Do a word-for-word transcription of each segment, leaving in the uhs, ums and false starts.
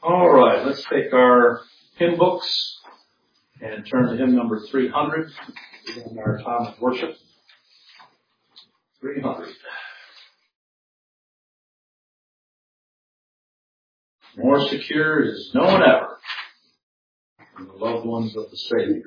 All right, let's take our hymn books and turn to hymn number three hundred in our time of worship. three hundred. More secure is no one ever than the loved ones of the Savior.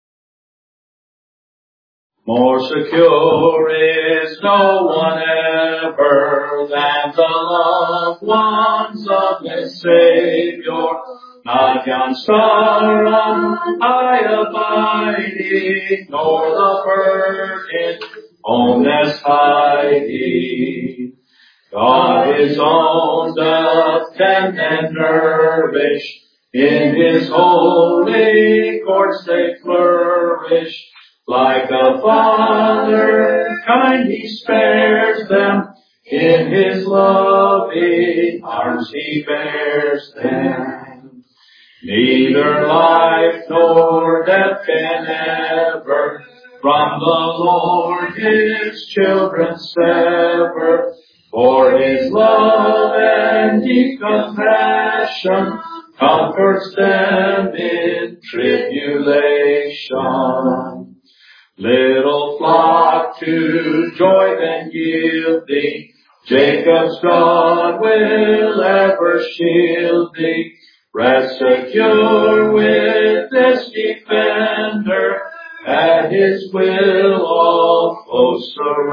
More secure is no one ever than the loved ones of the Savior. Not yon star on high abiding, nor the bird in home nest hiding. God his own doth tend and nourish, in his holy courts they flourish. Like a father kind he spares them, in his loving arms he bears them. Neither life nor death can ever from the Lord his children sever, for his love and deep compassion comforts them in tribulation. Little flock to joy then give thee, Jacob's God will ever shield thee. Rest secure with this defender, at his will all foes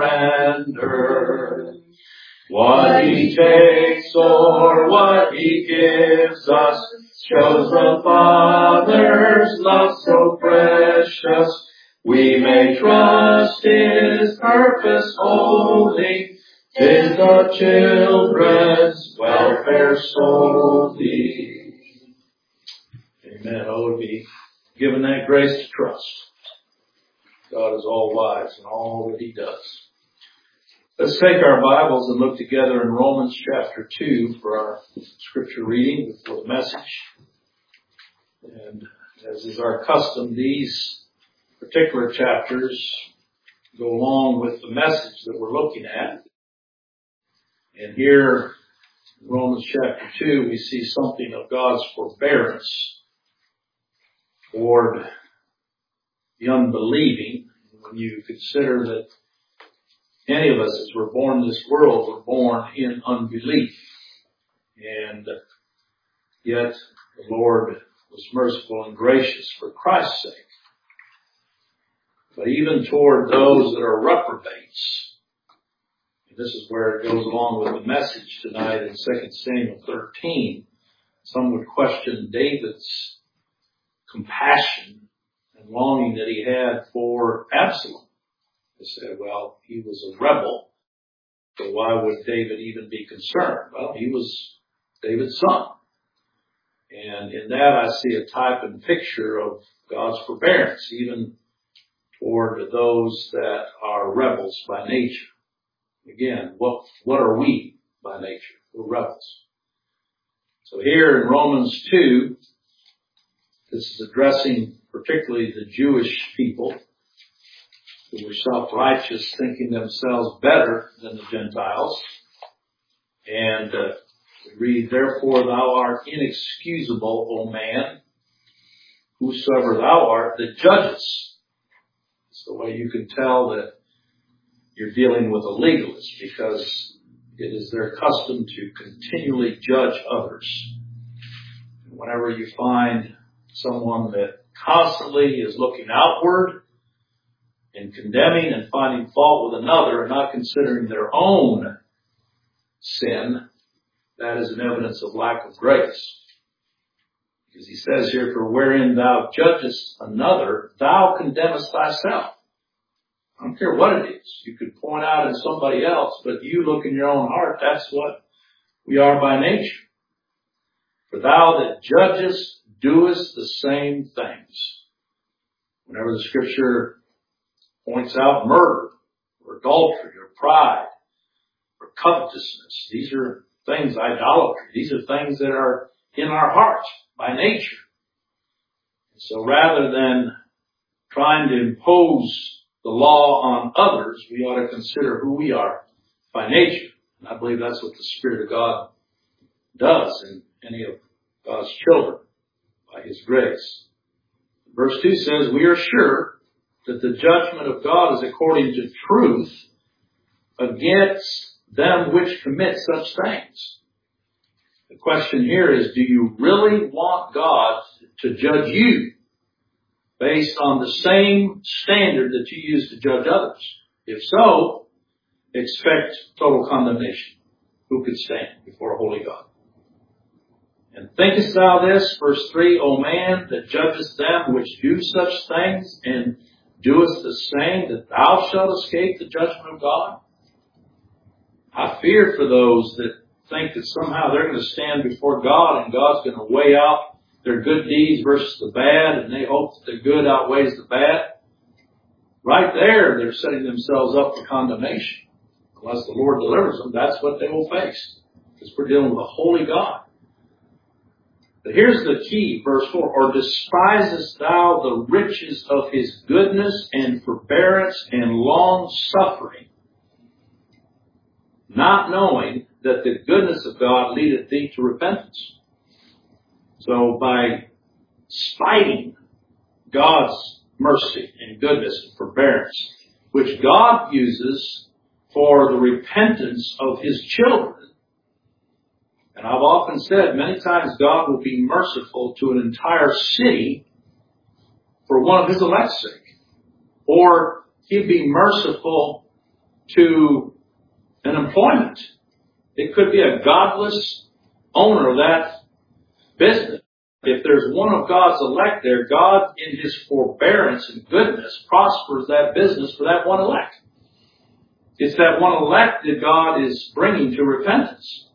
surrender. What he takes or what he gives us shows the Father's love so precious. We may trust his purpose wholly, 'tis the children's welfare solely. Amen. Oh, to be given that grace to trust. God is all wise in all that he does. Let's take our Bibles and look together in Romans chapter two for our scripture reading before the message. And as is our custom, these particular chapters go along with the message that we're looking at. And here in Romans chapter two, we see something of God's forbearance toward the unbelieving. When you consider that any of us as we're born in this world were born in unbelief. And yet the Lord was merciful and gracious for Christ's sake. But even toward those that are reprobates, and this is where it goes along with the message tonight in Second Samuel thirteen, some would question David's compassion and longing that he had for Absalom. They said, well, he was a rebel, so why would David even be concerned? Well, he was David's son. And in that I see a type and picture of God's forbearance, even toward those that are rebels by nature. Again, what, what are we by nature? We're rebels. So here in Romans two, this is addressing particularly the Jewish people who were self-righteous, thinking themselves better than the Gentiles. And uh, we read, therefore thou art inexcusable, O man, whosoever thou art that judgest. It's the way you can tell that you're dealing with a legalist, because it is their custom to continually judge others. And whenever you find someone that constantly is looking outward and condemning and finding fault with another and not considering their own sin, that is an evidence of lack of grace. Because he says here, for wherein thou judgest another, thou condemnest thyself. I don't care what it is. You could point out in somebody else, but you look in your own heart, that's what we are by nature. For thou that judgest doest the same things. Whenever the scripture points out murder, or adultery, or pride, or covetousness, these are things, idolatry. These are things that are in our hearts by nature. So rather than trying to impose the law on others, we ought to consider who we are by nature. And I believe that's what the Spirit of God does in any of God's children by His grace. Verse two says, we are sure that the judgment of God is according to truth against them which commit such things. The question here is, do you really want God to judge you based on the same standard that you use to judge others? If so, expect total condemnation. Who could stand before a holy God? And thinkest thou this, verse three, O man, that judgest them which do such things, and doest the same, that thou shalt escape the judgment of God? I fear for those that think that somehow they're going to stand before God and God's going to weigh out their good deeds versus the bad, and they hope that the good outweighs the bad. Right there, they're setting themselves up for condemnation. Unless the Lord delivers them, that's what they will face. Because we're dealing with a holy God. But here's the key, verse four. Or despisest thou the riches of His goodness and forbearance and long suffering, not knowing that the goodness of God leadeth thee to repentance? So by spiting God's mercy and goodness and forbearance, which God uses for the repentance of His children. And I've often said, many times God will be merciful to an entire city for one of His elect's sake. Or He'd be merciful to an employment. It could be a godless owner of that business. If there's one of God's elect there, God in His forbearance and goodness prospers that business for that one elect. It's that one elect that God is bringing to repentance.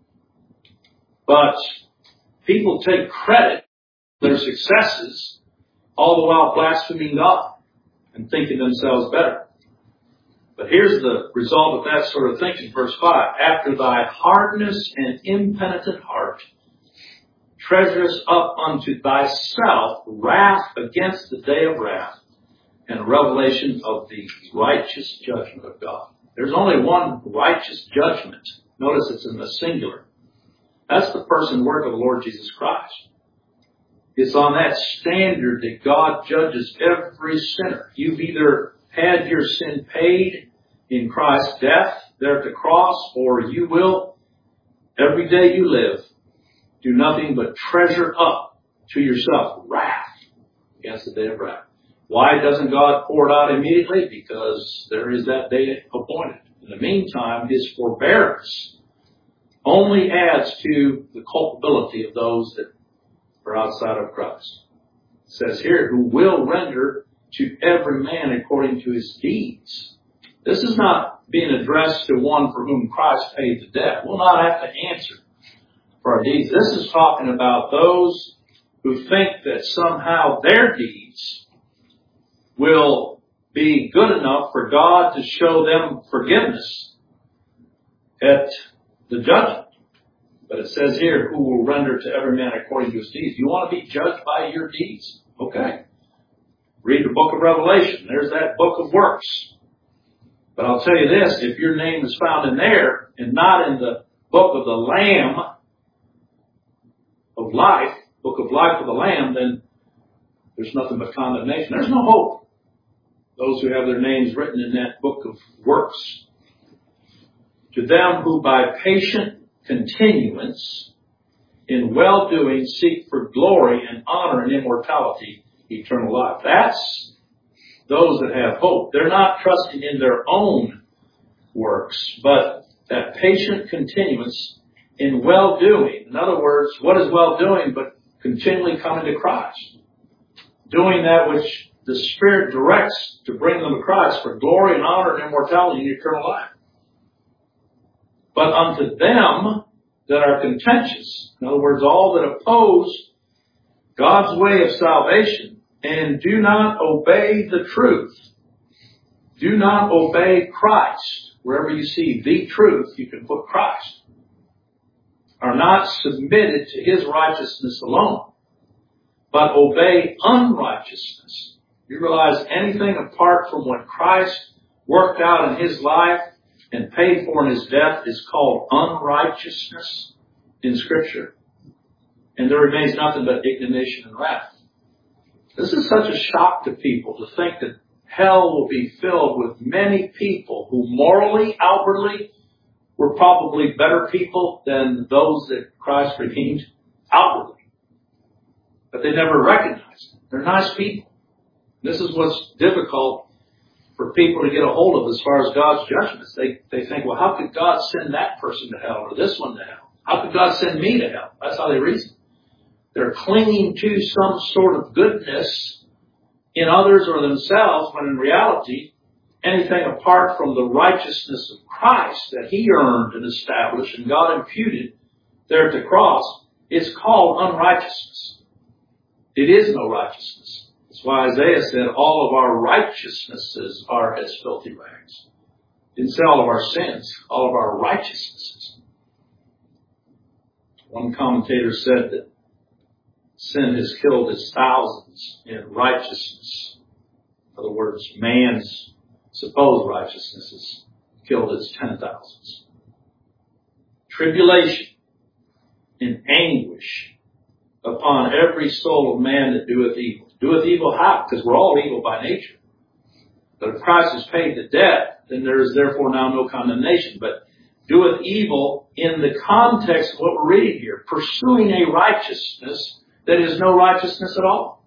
But people take credit for their successes, all the while blaspheming God and thinking themselves better. But here's the result of that sort of thinking. Verse five. After thy hardness and impenitent heart treasurest up unto thyself wrath against the day of wrath, and revelation of the righteous judgment of God. There's only one righteous judgment. Notice it's in the singular. That's the person work of the Lord Jesus Christ. It's on that standard that God judges every sinner. You've either had your sin paid in Christ's death there at the cross, or you will, every day you live, do nothing but treasure up to yourself wrath against the day of wrath. Why doesn't God pour it out immediately? Because there is that day appointed. In the meantime, His forbearance only adds to the culpability of those that are outside of Christ. It says here, who will render to every man according to his deeds. This is not being addressed to one for whom Christ paid the debt. We'll not have to answer for our deeds. This is talking about those who think that somehow their deeds will be good enough for God to show them forgiveness at the judgment. But it says here, who will render to every man according to his deeds. You want to be judged by your deeds? Okay. Read the book of Revelation. There's that book of works. But I'll tell you this, if your name is found in there and not in the book of the Lamb of life, book of life of the Lamb, then there's nothing but condemnation. There's no hope. Those who have their names written in that book of works. To them who by patient continuance in well-doing seek for glory and honor and immortality, eternal life. That's those that have hope. They're not trusting in their own works, but that patient continuance in well-doing. In other words, what is well-doing but continually coming to Christ? Doing that which the Spirit directs to bring them to Christ for glory and honor and immortality and eternal life. But unto them that are contentious, in other words, all that oppose God's way of salvation and do not obey the truth, do not obey Christ. Wherever you see the truth, you can put Christ. Are not submitted to His righteousness alone, but obey unrighteousness. You realize anything apart from what Christ worked out in His life and paid for in His death is called unrighteousness in Scripture. and there remains nothing but indignation and wrath. This is such a shock to people to think that hell will be filled with many people who morally, outwardly, were probably better people than those that Christ redeemed outwardly. But they never recognized it. They're nice people. This is what's difficult for people to get a hold of as far as God's judgments. They, they think, well, how could God send that person to hell or this one to hell? How could God send me to hell? That's how they reason. They're clinging to some sort of goodness in others or themselves, when in reality, anything apart from the righteousness of Christ that He earned and established and God imputed there at the cross is called unrighteousness. It is no righteousness. That's why Isaiah said all of our righteousnesses are as filthy rags. He didn't say all of our sins, all of our righteousnesses. One commentator said that sin has killed its thousands in righteousness. In other words, man's supposed righteousness has killed its ten thousands. Tribulation and anguish upon every soul of man that doeth evil. Doeth evil how? Because we're all evil by nature. But if Christ has paid the debt, then there is therefore now no condemnation. But doeth evil in the context of what we're reading here, pursuing a righteousness that is no righteousness at all.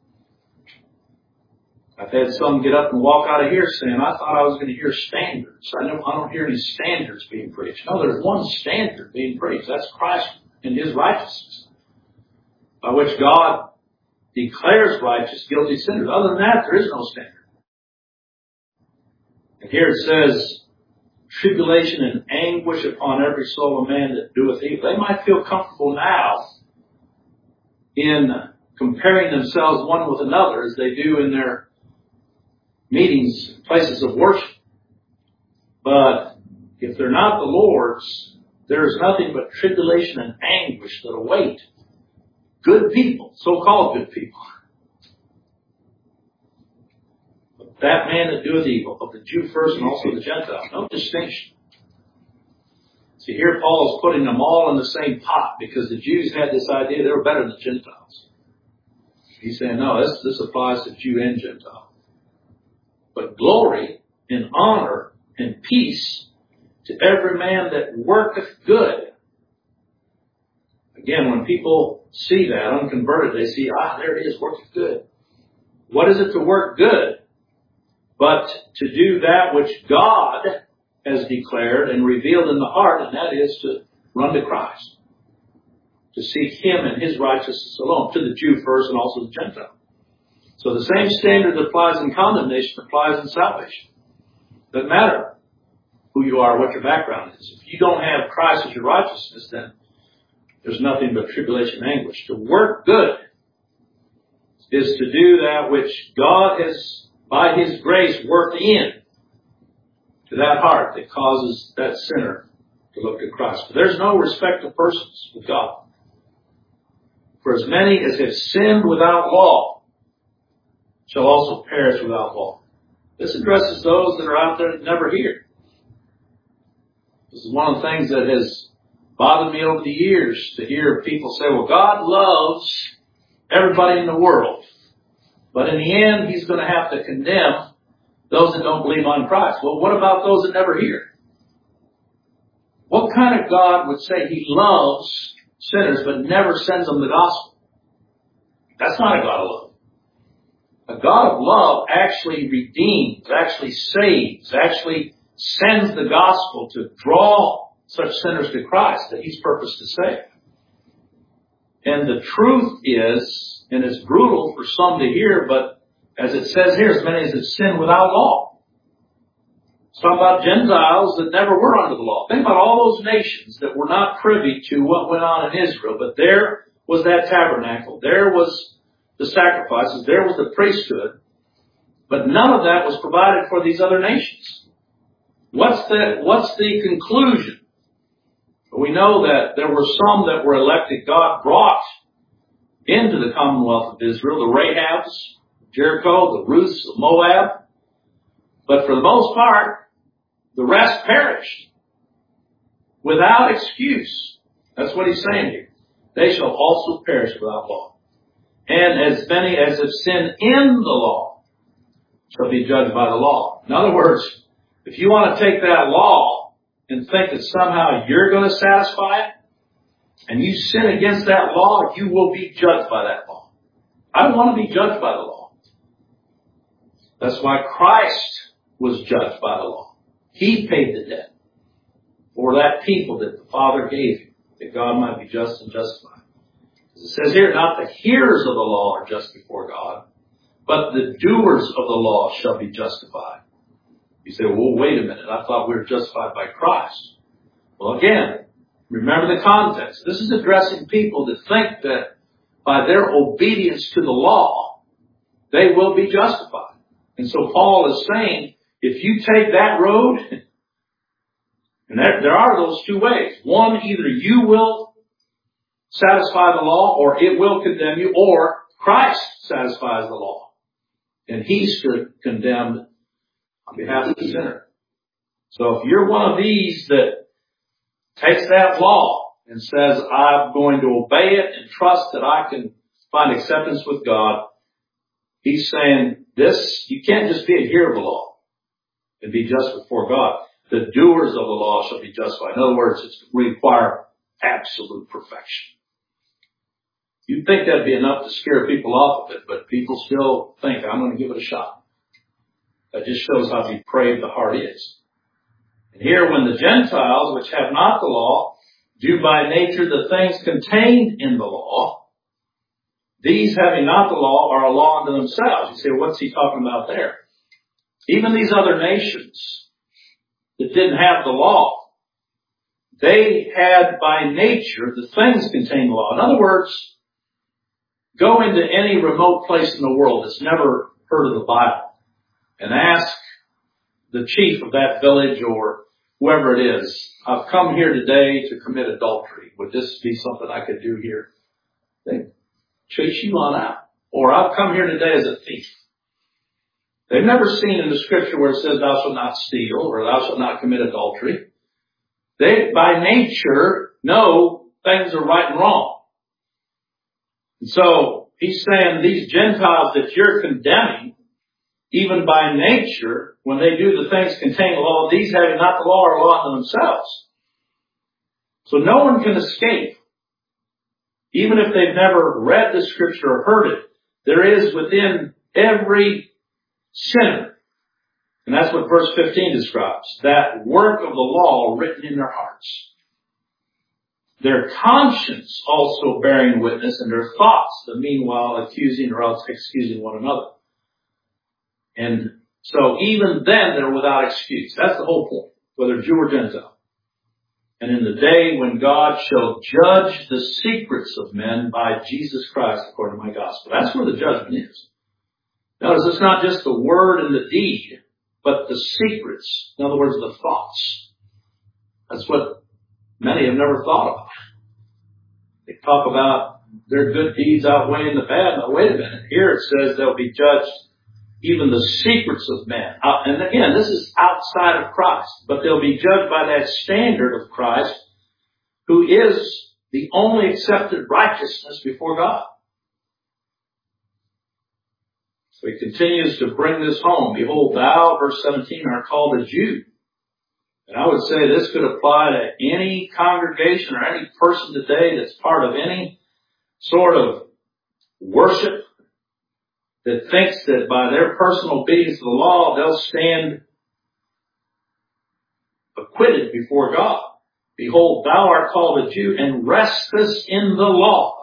I've had some get up and walk out of here saying, I thought I was going to hear standards. I don't, I don't hear any standards being preached. No, there's one standard being preached. That's Christ and His righteousness, by which God declares righteous guilty sinners. Other than that, there is no standard. And here it says, tribulation and anguish upon every soul of man that doeth evil. They might feel comfortable now in comparing themselves one with another as they do in their meetings, places of worship. But if they're not the Lord's, there is nothing but tribulation and anguish that await good people, so-called good people. But that man that doeth evil, of the Jew first and also the Gentile, no distinction. See, here Paul is putting them all in the same pot because the Jews had this idea they were better than the Gentiles. He's saying, no, this, this applies to Jew and Gentile. But glory and honor and peace to every man that worketh good. Again, when people see that, unconverted, they see, ah, there it is, worketh good. What is it to work good? But to do that which God has declared and revealed in the heart, and that is to run to Christ. To seek Him and His righteousness alone, to the Jew first and also the Gentile. So the same standard that applies in condemnation applies in salvation. Doesn't matter who you are, what your background is. If you don't have Christ as your righteousness, then there's nothing but tribulation and anguish. To work good is to do that which God has, by His grace, worked in to that heart that causes that sinner to look to Christ. But there's no respect of persons with God. For as many as have sinned without law shall also perish without law. This addresses those that are out there that never hear. This is one of the things that has bothered me over the years, to hear people say, well, God loves everybody in the world, but in the end, He's going to have to condemn those that don't believe on Christ. Well, what about those that never hear? What kind of God would say He loves sinners but never sends them the gospel? That's not a God of love. A God of love actually redeems, actually saves, actually sends the gospel to draw such sinners to Christ that He's purposed to save. And the truth is, and it's brutal for some to hear, but as it says here, as many as have sinned without law. It's talking about Gentiles that never were under the law. Think about all those nations that were not privy to what went on in Israel, but there was that tabernacle, there was the sacrifices, there was the priesthood, but none of that was provided for these other nations. What's the, what's the conclusion? We know that there were some that were elected, God brought into the commonwealth of Israel, the Rahabs, Jericho, the Ruths of Moab. But for the most part, the rest perished without excuse. That's what he's saying here. they shall also perish without law. And as many as have sinned in the law shall be judged by the law. In other words, if you want to take that law and think that somehow you're going to satisfy it, and you sin against that law, you will be judged by that law. I don't want to be judged by the law. That's why Christ was judged by the law. He paid the debt for that people that the Father gave him, that God might be just and justified. As it says here, not the hearers of the law are just before God, but the doers of the law shall be justified. You say, well, wait a minute. I thought we were justified by Christ. Well, again, remember the context. This is addressing people that think that by their obedience to the law, they will be justified. And so Paul is saying, if you take that road, and there, there are those two ways. One, either you will satisfy the law, or it will condemn you, or Christ satisfies the law. And he stood condemned on behalf of the sinner. So if you're one of these that takes that law and says, I'm going to obey it and trust that I can find acceptance with God, he's saying this, you can't just be a hearer of the law and be just before God. The doers of the law shall be justified. In other words, it's require absolute perfection. You'd think that'd be enough to scare people off of it, but people still think, I'm going to give it a shot. That just shows how depraved the heart is. And here, when the Gentiles, which have not the law, do by nature the things contained in the law, these having not the law are a law unto themselves. You say, what's he talking about there? Even these other nations that didn't have the law, they had by nature the things contained in the law. In other words, go into any remote place in the world that's never heard of the Bible and ask the chief of that village or whoever it is, I've come here today to commit adultery. Would this be something I could do here? They chase you on out. Or I've come here today as a thief. They've never seen in the scripture where it says thou shalt not steal or thou shalt not commit adultery. They, by nature, know things are right and wrong. And so he's saying these Gentiles that you're condemning, even by nature, when they do the things contained in the law, these having not the law are a law unto themselves. So no one can escape. Even if they've never read the scripture or heard it, there is within every sinner, and that's what verse fifteen describes, that work of the law written in their hearts. Their conscience also bearing witness, and their thoughts, the meanwhile accusing or else excusing one another. And so even then they're without excuse. That's the whole point, whether Jew or Gentile. And in the day when God shall judge the secrets of men by Jesus Christ according to my gospel. That's where the judgment is. Notice it's not just the word and the deed, but the secrets. In other words, the thoughts. That's what many have never thought about. They talk about their good deeds outweighing the bad. Now wait a minute. Here it says they'll be judged even the secrets of men. Uh, and again, this is outside of Christ, but they'll be judged by that standard of Christ, who is the only accepted righteousness before God. So he continues to bring this home. Behold, thou, verse seventeen, art called a Jew. And I would say this could apply to any congregation or any person today that's part of any sort of worship that thinks that by their personal obedience to the law, they'll stand acquitted before God. Behold, thou art called a Jew and restest in the law.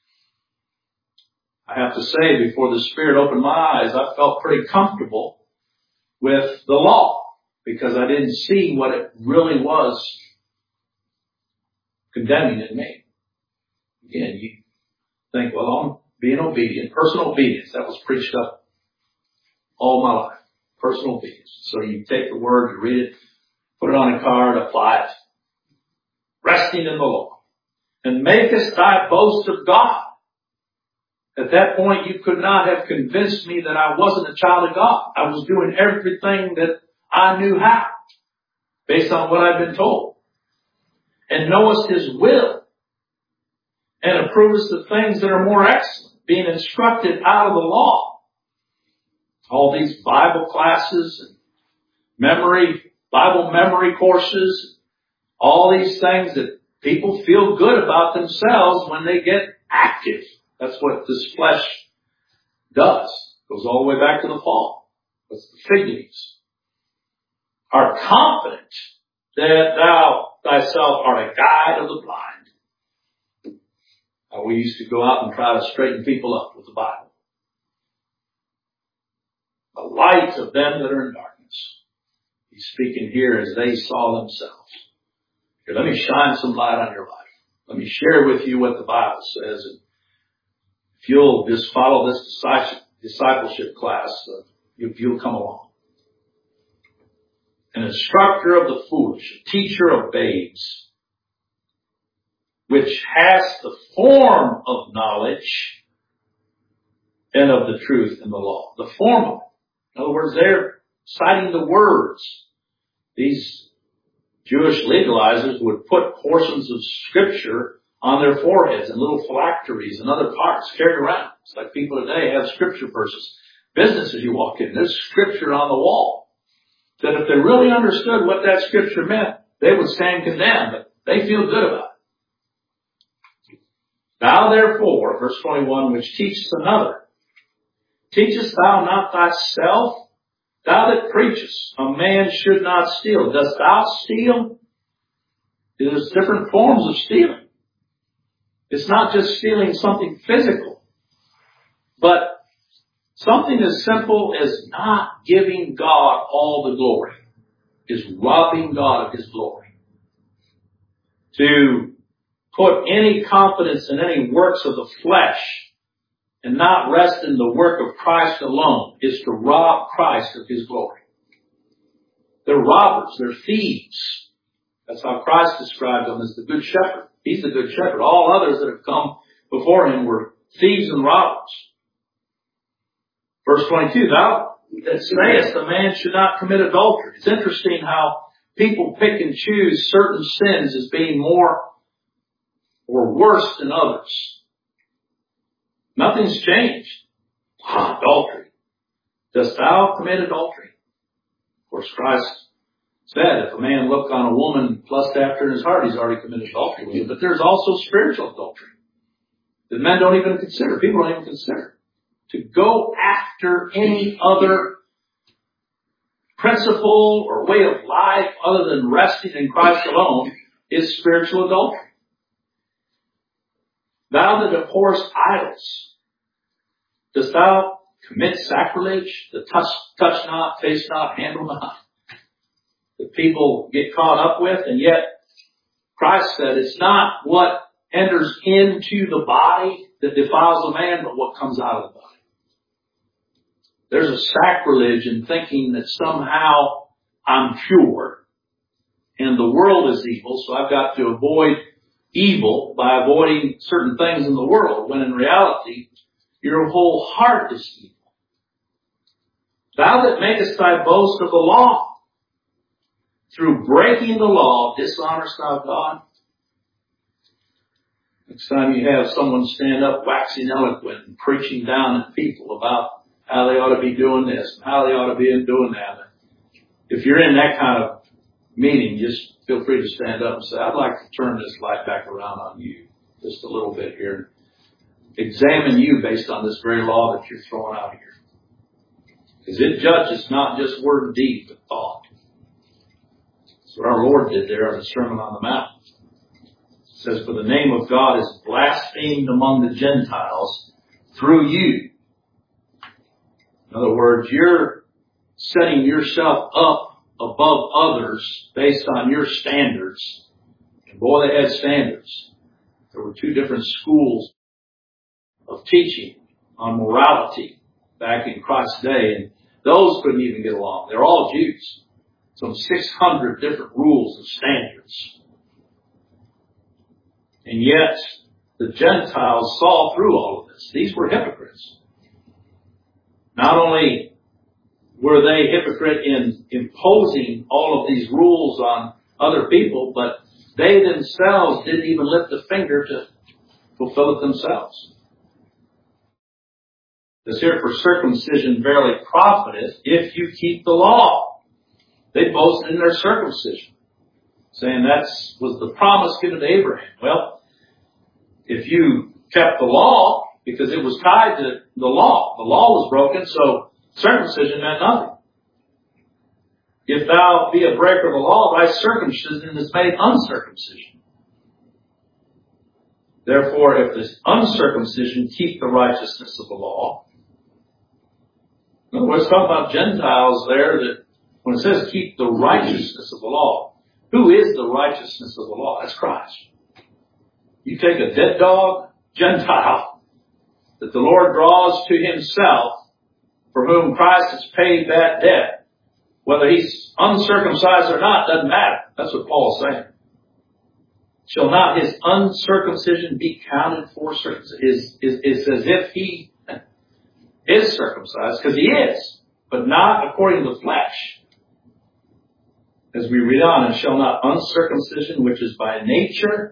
I have to say, before the Spirit opened my eyes, I felt pretty comfortable with the law because I didn't see what it really was condemning in me. Again, you think, well, I'm being obedient. Personal obedience. That was preached up all my life. Personal obedience. So you take the word, you read it, put it on a card, apply it. Resting in the law. And makest thy boast of God. At that point, you could not have convinced me that I wasn't a child of God. I was doing everything that I knew how, based on what I'd been told. And knowest his will. and approvest the things that are more excellent, being instructed out of the law. All these Bible classes and memory, Bible memory courses, all these things that people feel good about themselves when they get active. That's what this flesh does. Goes all the way back to the fall. That's the fig leaves. Are confident that thou thyself art a guide of the blind. Uh, we used to go out and try to straighten people up with the Bible. The light of them that are in darkness. He's speaking here as they saw themselves. Here, let me shine some light on your life. Let me share with you what the Bible says. And if you'll just follow this discipleship class, uh, if you'll come along. An instructor of the foolish, a teacher of babes, which has the form of knowledge and of the truth in the law. The form of it. In other words, they're citing the words. These Jewish legalizers would put portions of Scripture on their foreheads and little phylacteries and other parts carried around. It's like people today have Scripture verses. Businesses you walk in, there's Scripture on the wall. That if they really understood what that Scripture meant, they would stand condemned, but they feel good about it. Thou therefore, verse twenty-one, which teachest another, teachest thou not thyself? Thou that preachest, a man should not steal. Dost thou steal? There's different forms of stealing. It's not just stealing something physical, but something as simple as not giving God all the glory is robbing God of His glory. To put any confidence in any works of the flesh and not rest in the work of Christ alone is to rob Christ of His glory. They're robbers. They're thieves. That's how Christ described them as the good shepherd. He's the good shepherd. All others that have come before Him were thieves and robbers. Verse twenty-two, thou that sayest a man should not commit adultery. It's interesting how people pick and choose certain sins as being more or worse than others. Nothing's changed. Ah, adultery. Dost thou commit adultery? Of course, Christ said, if a man look on a woman lust after in his heart, he's already committed adultery with her. But there's also spiritual adultery that men don't even consider. People don't even consider. To go after any other principle or way of life other than resting in Christ alone is spiritual adultery. Thou that abhorrest idols, dost thou commit sacrilege? The touch, touch not, taste not, handle not. That people get caught up with, and yet Christ said it's not what enters into the body that defiles a man, but what comes out of the body. There's a sacrilege in thinking that somehow I'm pure and the world is evil, so I've got to avoid evil by avoiding certain things in the world, when in reality, your whole heart is evil. Thou that makest thy boast of the law, through breaking the law, dishonest thou God? Next time you have someone stand up waxing eloquent and preaching down at people about how they ought to be doing this, and how they ought to be doing that. If you're in that kind of meeting, just feel free to stand up and say, I'd like to turn this light back around on you just a little bit here. Examine you based on this very law that you're throwing out here. Because it judges not just word and deed, but thought. That's what our Lord did there on the Sermon on the Mount. It says, for the name of God is blasphemed among the Gentiles through you. In other words, you're setting yourself up above others based on your standards. And boy, they had standards. There were two different schools of teaching on morality back in Christ's day, and those couldn't even get along. They're all Jews. Some six hundred different rules and standards. And yet, the Gentiles saw through all of this. These were hypocrites. Not only were they hypocrite in imposing all of these rules on other people, but they themselves didn't even lift a finger to fulfill it themselves. It's here for circumcision verily profiteth if you keep the law. They boasted in their circumcision, saying that was the promise given to Abraham. Well, if you kept the law, because it was tied to the law, the law was broken, so circumcision meant nothing. If thou be a breaker of the law, thy circumcision is made uncircumcision. Therefore, if the uncircumcision keep the righteousness of the law, in other words, talking about Gentiles there, that when it says keep the righteousness of the law, who is the righteousness of the law? That's Christ. You take a dead dog, Gentile, that the Lord draws to himself, for whom Christ has paid that debt. Whether he's uncircumcised or not, doesn't matter. That's what Paul's saying. Shall not his uncircumcision be counted for circumcision? It's, it's as if he is circumcised, because he is, but not according to the flesh. As we read on, and shall not uncircumcision, which is by nature,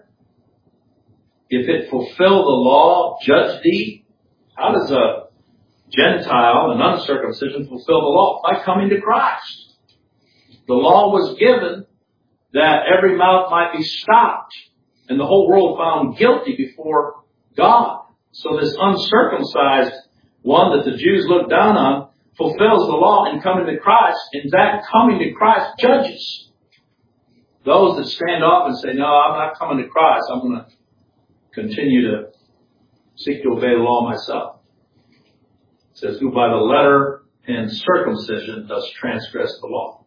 if it fulfill the law, judge thee? How does a Gentile, an uncircumcision, fulfill the law? By coming to Christ. The law was given that every mouth might be stopped and the whole world found guilty before God. So this uncircumcised one that the Jews looked down on fulfills the law in coming to Christ, and that coming to Christ judges those that stand off and say, no, I'm not coming to Christ. I'm going to continue to seek to obey the law myself. It says, who by the letter and circumcision does transgress the law.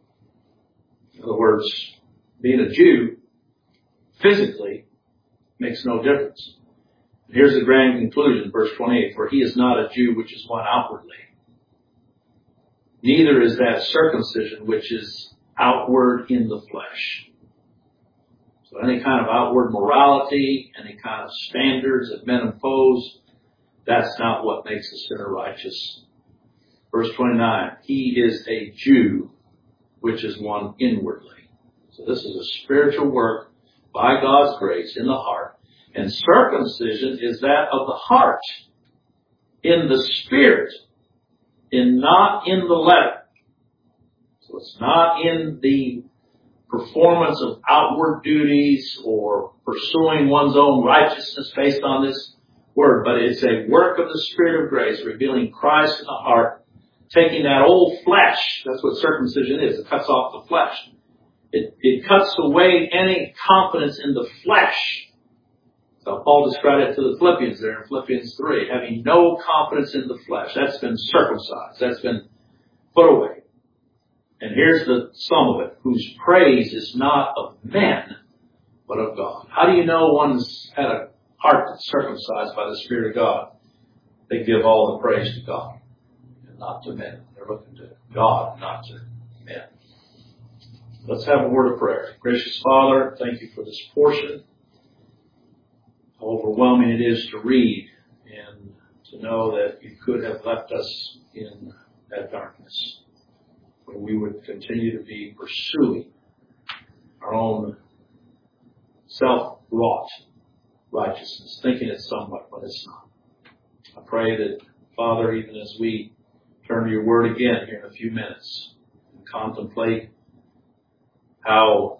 In other words, being a Jew physically makes no difference. Here's the grand conclusion, verse twenty-eight. For he is not a Jew which is one outwardly. Neither is that circumcision which is outward in the flesh. So any kind of outward morality, any kind of standards that men impose, that's not what makes a sinner righteous. Verse twenty-nine. He is a Jew which is one inwardly. So this is a spiritual work by God's grace in the heart. And circumcision is that of the heart, in the spirit, and not in the letter. So it's not in the performance of outward duties or pursuing one's own righteousness based on this word, but it's a work of the Spirit of grace, revealing Christ in the heart, taking that old flesh. That's what circumcision is. It cuts off the flesh. It, it cuts away any confidence in the flesh. So Paul described it to the Philippians there in Philippians three, having no confidence in the flesh. That's been circumcised. That's been put away. And here's the sum of it, whose praise is not of men, but of God. How do you know one's had a heart that's circumcised by the Spirit of God? They give all the praise to God and not to men. They're looking to God, not to men. Let's have a word of prayer. Gracious Father, thank you for this portion. How overwhelming it is to read and to know that you could have left us in that darkness, where we would continue to be pursuing our own self-wrought righteousness, thinking it's somewhat, but it's not. I pray that, Father, even as we turn to your word again here in a few minutes and contemplate how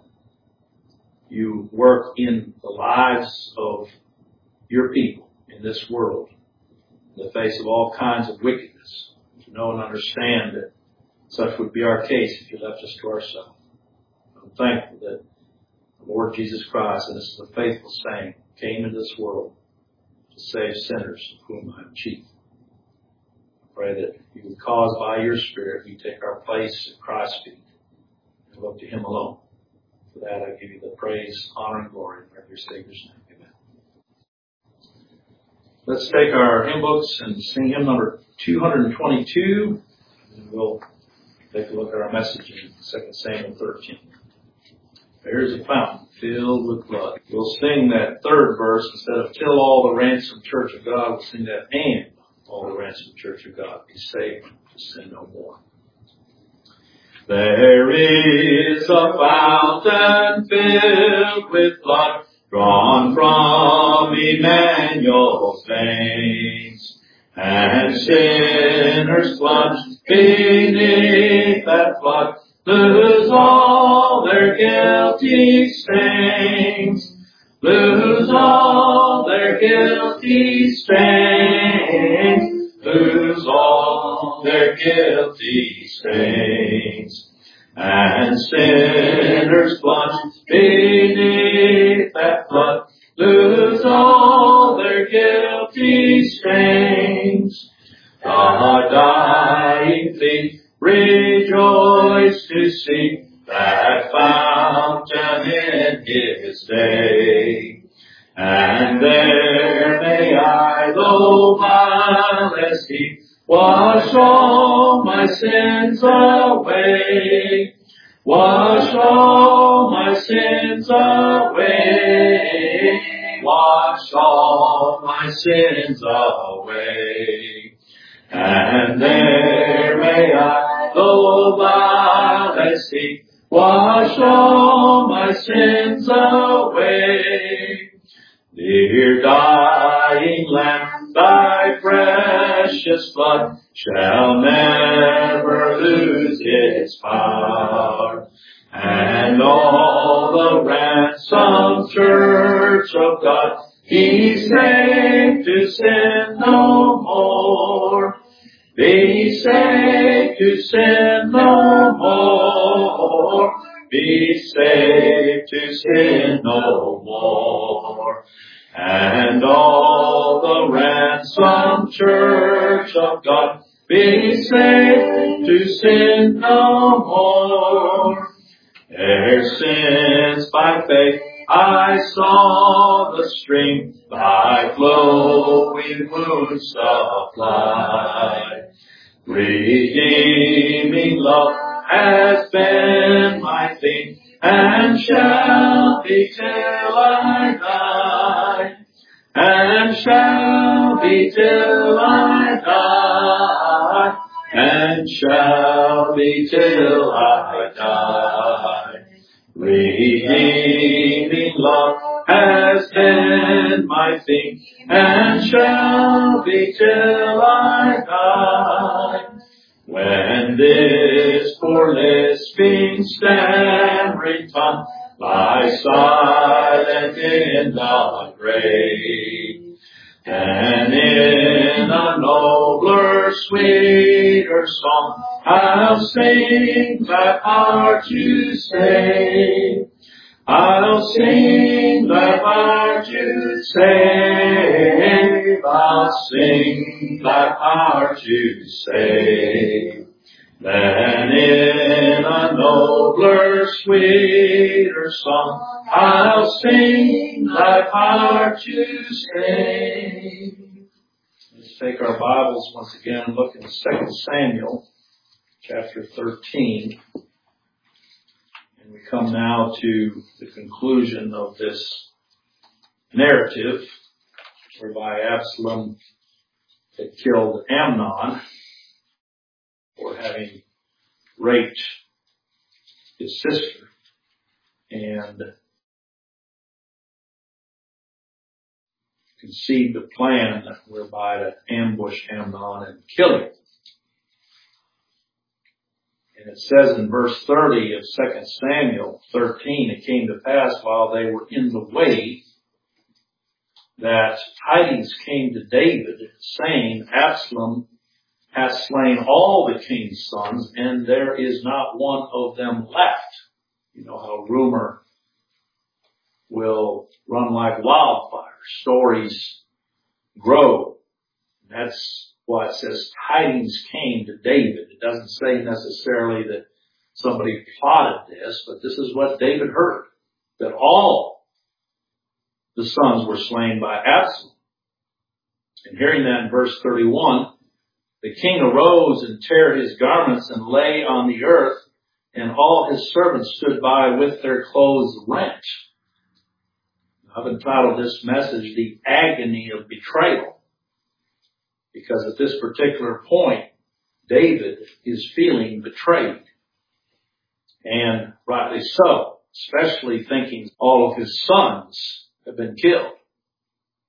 you work in the lives of your people in this world, in the face of all kinds of wickedness, to know and understand that such would be our case if you left us to ourselves. I'm thankful that the Lord Jesus Christ, and this is a faithful saying, came into this world to save sinners, of whom I am chief. I pray that you would cause by your Spirit we take our place at Christ's feet and look to him alone. For that I give you the praise, honor, and glory in your Savior's name. Amen. Let's take our hymn books and sing hymn number two twenty-two, and we'll take a look at our message in Second Samuel thirteen. There's a fountain filled with blood. We'll sing that third verse instead of till all the ransomed church of God. We'll sing that and all the ransomed church of God be saved to sin no more. There is a fountain filled with blood drawn from Emmanuel. lose all their guilty stains, lose all their guilty stains, lose all their guilty stains. And sinners plunge beneath that flood, lose all their guilty stains. The dying thief rejoice to see that fountain in his day. And there may I, though vile as he, wash all my sins away. Wash all my sins away. Wash all my sins away. And there may I, though vile as he, wash all my sins away. Dear dying Lamb, thy precious blood shall never lose its power. And all the ransomed church of God, be saved to sin no more. Be saved to sin no more. Be saved to sin no more. And all the ransomed church of God, be saved to sin no more. Ere since by faith I saw the stream, thy flowing wounds supply. Redeeming love has been my theme, and shall be till I die, and shall be till I die, and shall be till I die. Redeeming love has been my theme, and shall be till I die. When this poor lisping, stammering tongue lies silent in the grave, and in a nobler, sweeter song I'll sing thy power to save. I'll sing thy power to save. I'll sing thy power to save. Then in a nobler, sweeter song I'll sing thy power to save. Let's take our Bibles once again and look in Second Samuel chapter thirteen. And we come now to the conclusion of this narrative whereby Absalom had killed Amnon for having raped his sister and conceived a plan whereby to ambush Amnon and kill him. And it says in verse thirty of Second Samuel thirteen, it came to pass while they were in the way that tidings came to David, saying, Absalom hath slain all the king's sons, and there is not one of them left. You know how rumor will run like wildfire. Stories grow. That's why it says tidings came to David. It doesn't say necessarily that somebody plotted this, but this is what David heard, that all the sons were slain by Absalom. And hearing that in verse thirty-one, the king arose and tare his garments and lay on the earth, and all his servants stood by with their clothes rent. I've entitled this message, The Agony of Betrayal, because at this particular point, David is feeling betrayed. And rightly so, especially thinking all of his sons have been killed.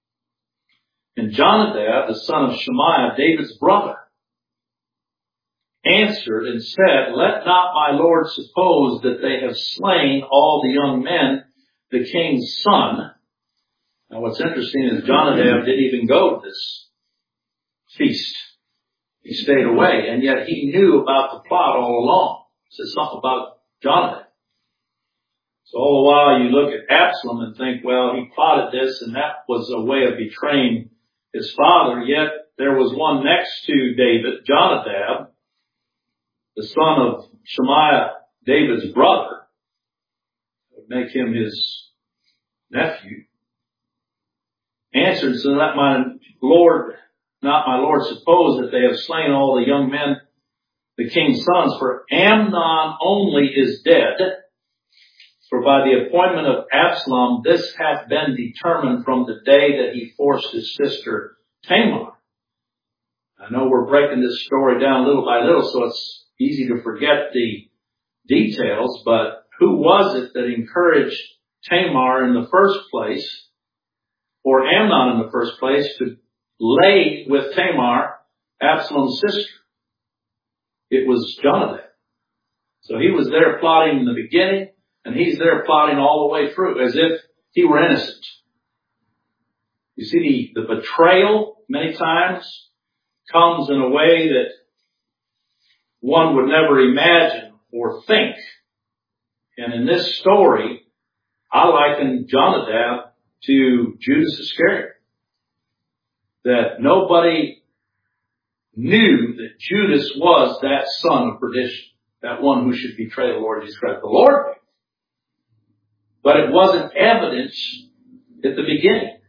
And Jonadab, the son of Shemaiah, David's brother, answered and said, let not my lord suppose that they have slain all the young men, the king's son. Now what's interesting is Jonadab didn't even go to this feast. He stayed away, and yet he knew about the plot all along. It says something about Jonadab. So all the while you look at Absalom and think, well, he plotted this and that was a way of betraying his father. Yet there was one next to David, Jonadab, the son of Shemaiah, David's brother, would make him his nephew, answered, so that my Lord, not my Lord, suppose that they have slain all the young men, the king's sons, for Amnon only is dead. For by the appointment of Absalom, this hath been determined from the day that he forced his sister Tamar. I know we're breaking this story down little by little, so it's easy to forget the details, but who was it that encouraged Tamar in the first place, or Amnon in the first place, to lay with Tamar, Absalom's sister? It was Jonadab. So he was there plotting in the beginning, and he's there plotting all the way through, as if he were innocent. You see, the, the betrayal many times comes in a way that one would never imagine or think. And in this story, I liken Jonadab to Judas Iscariot. That nobody knew that Judas was that son of perdition, that one who should betray the Lord Jesus Christ. The Lord knew. But it wasn't evident at the beginning.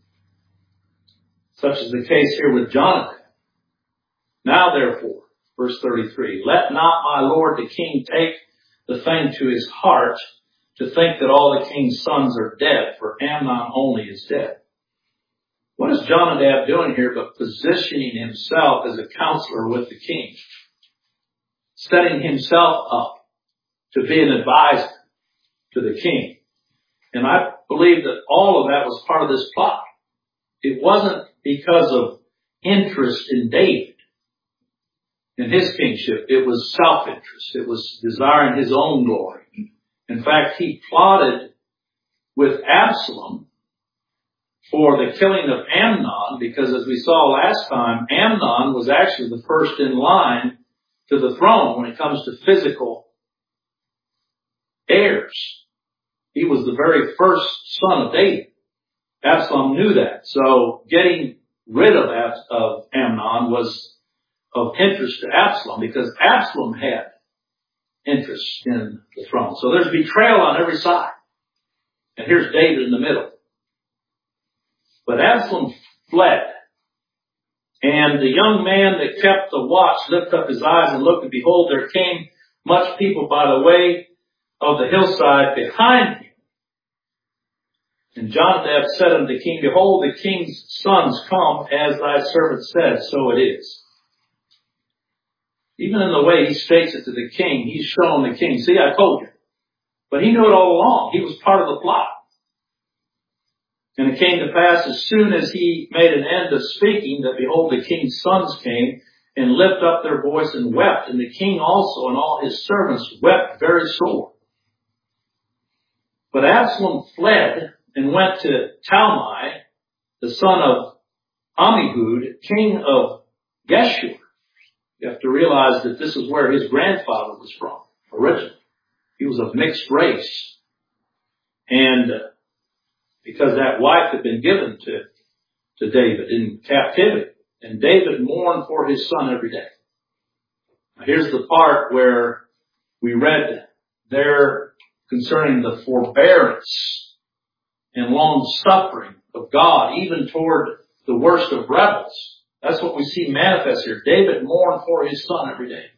Such is the case here with Jonadab. Now therefore, verse thirty-three, let not my lord the king take the thing to his heart to think that all the king's sons are dead, for Amnon only is dead. What is Jonadab doing here but positioning himself as a counselor with the king? Setting himself up to be an advisor to the king. And I believe that all of that was part of this plot. It wasn't because of interest in David, in his kingship. It was self-interest. It was desiring his own glory. In fact, he plotted with Absalom for the killing of Amnon, because as we saw last time, Amnon was actually the first in line to the throne when it comes to physical heirs. He was the very first son of David. Absalom knew that. So getting rid of, Ab- of Amnon was of interest to Absalom, because Absalom had interest in the throne. So there's betrayal on every side. And here's David in the middle. But Absalom fled. And the young man that kept the watch lifted up his eyes and looked, and behold, there came much people by the way of the hillside behind him. And Jonadab said unto the king, behold, the king's sons come, as thy servant said, so it is. Even in the way he states it to the king, he's showing the king, see, I told you. But he knew it all along. He was part of the plot. And it came to pass, as soon as he made an end of speaking, that behold, the king's sons came and lifted up their voice and wept. And the king also and all his servants wept very sore. But Absalom fled and went to Talmai, the son of Ammihud, king of Geshur. You have to realize that this is where his grandfather was from originally. He was of mixed race. And because that wife had been given to, to David in captivity. And David mourned for his son every day. Now here's the part where we read there concerning the forbearance and long suffering of God, even toward the worst of rebels. That's what we see manifest here. David mourned for his son every day.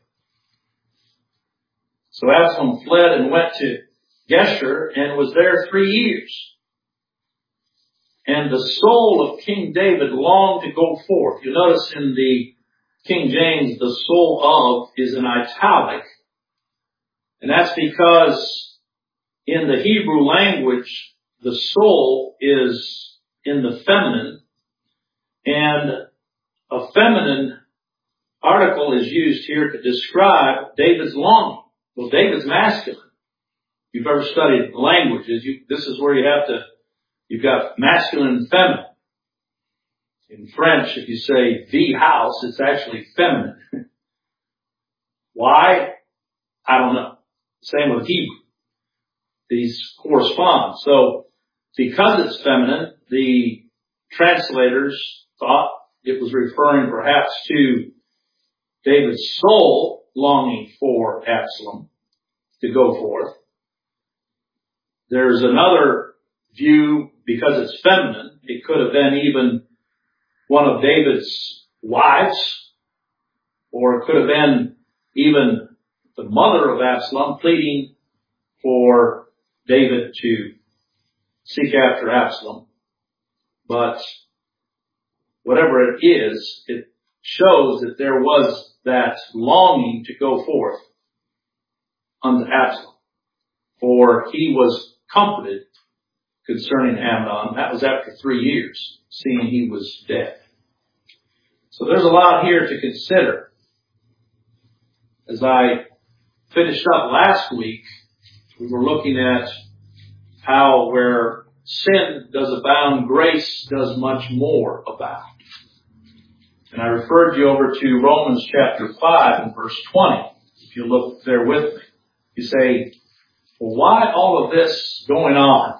So Absalom fled and went to Geshur and was there three years. And the soul of King David longed to go forth. You notice in the King James, the soul of is in italic. And that's because in the Hebrew language, the soul is in the feminine. And a feminine article is used here to describe David's longing. Well, David's masculine. If you've ever studied languages, you, this is where you have to, you've got masculine and feminine. In French, if you say the house, it's actually feminine. Why? I don't know. Same with Hebrew. These correspond. So, because it's feminine, the translators thought it was referring perhaps to David's soul longing for Absalom to go forth. There's another view, because it's feminine, it could have been even one of David's wives, or it could have been even the mother of Absalom pleading for David to seek after Absalom. But whatever it is, it shows that there was that longing to go forth unto Absalom. For he was comforted concerning Amnon. That was after three years, seeing he was dead. So there's a lot here to consider. As I finished up last week, we were looking at how where sin does abound, grace does much more abound. And I referred you over to Romans chapter five and verse twenty. If you look there with me, you say, well, why all of this going on?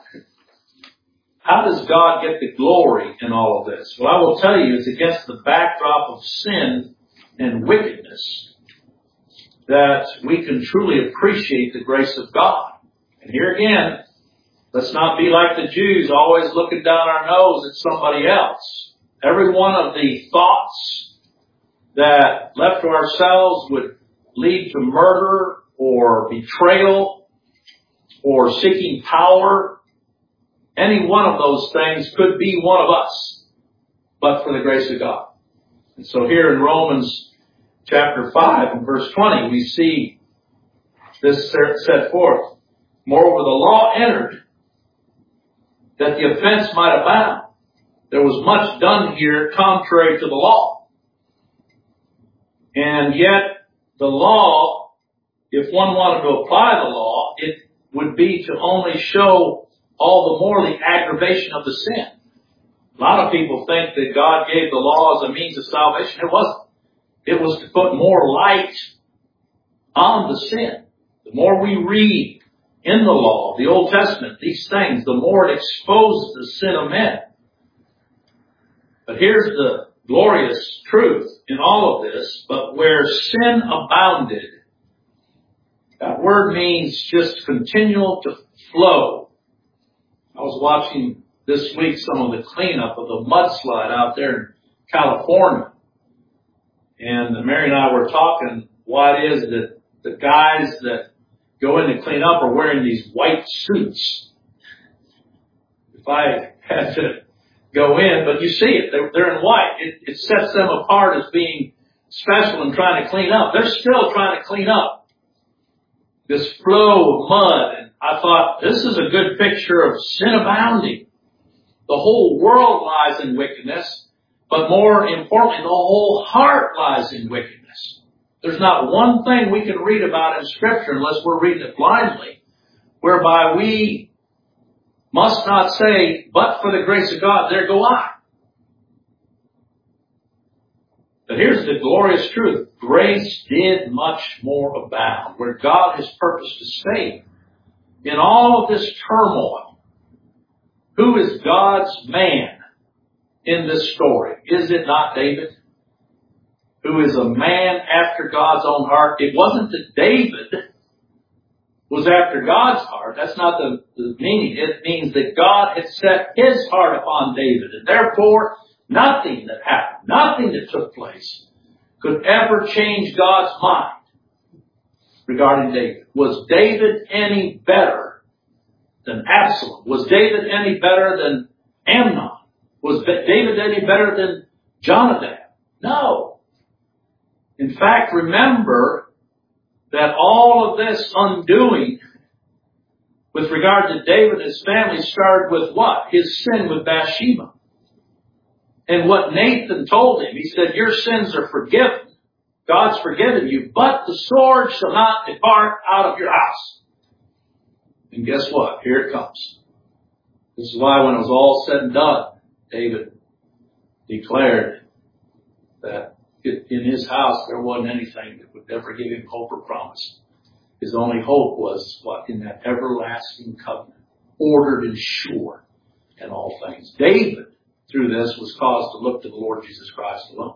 How does God get the glory in all of this? Well, I will tell you, it's against the backdrop of sin and wickedness that we can truly appreciate the grace of God. And here again, let's not be like the Jews, always looking down our nose at somebody else. Every one of the thoughts that left to ourselves would lead to murder or betrayal or seeking power. Any one of those things could be one of us, but for the grace of God. And so here in Romans chapter five and verse twenty, we see this set forth. Moreover, the law entered that the offense might abound. There was much done here contrary to the law. And yet, the law, if one wanted to apply the law, it would be to only show all the more the aggravation of the sin. A lot of people think that God gave the law as a means of salvation. It wasn't. It was to put more light on the sin. The more we read in the law, the Old Testament, these things, the more it exposes the sin of men. But here's the glorious truth in all of this. But where sin abounded, that word means just continual to flow. I was watching this week some of the cleanup of the mudslide out there in California. And Mary and I were talking why it is that the guys that go in to clean up are wearing these white suits. If I had to go in, but you see it, they're, they're in white. It, it sets them apart as being special and trying to clean up. They're still trying to clean up this flow of mud. And I thought, this is a good picture of sin abounding. The whole world lies in wickedness, but more importantly, the whole heart lies in wickedness. There's not one thing we can read about in Scripture unless we're reading it blindly, whereby we must not say, but for the grace of God, there go I. But here's the glorious truth. Grace did much more abound, where God has purposed to save. In all of this turmoil, who is God's man in this story? Is it not David? Who is a man after God's own heart? It wasn't that David was after God's heart. That's not the, the meaning. It means that God had set his heart upon David. And therefore, nothing that happened, nothing that took place could ever change God's mind regarding David. Was David any better than Absalom? Was David any better than Amnon? Was David any better than Jonadab? No. In fact, remember that all of this undoing with regard to David and his family started with what? His sin with Bathsheba. And what Nathan told him, he said, your sins are forgiven. God's forgiven you, but the sword shall not depart out of your house. And guess what? Here it comes. This is why when it was all said and done, David declared that in his house there wasn't anything that would ever give him hope or promise. His only hope was what? In that everlasting covenant, ordered and sure in all things. David, through this, was caused to look to the Lord Jesus Christ alone.